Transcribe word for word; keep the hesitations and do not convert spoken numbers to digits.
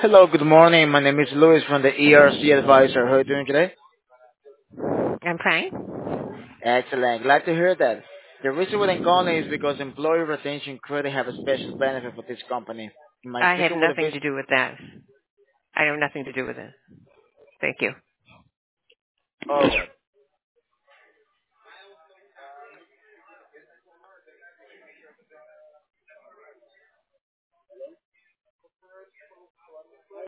Hello, good morning. My name is Louis from the E R C Advisor. How are you doing today? I'm fine. Excellent. Glad to hear that. The reason why I'm calling is because employee retention credit have a special benefit for this company. Am I I have speaking with a nothing business? to do with that. I have nothing to do with it. Thank you. All right.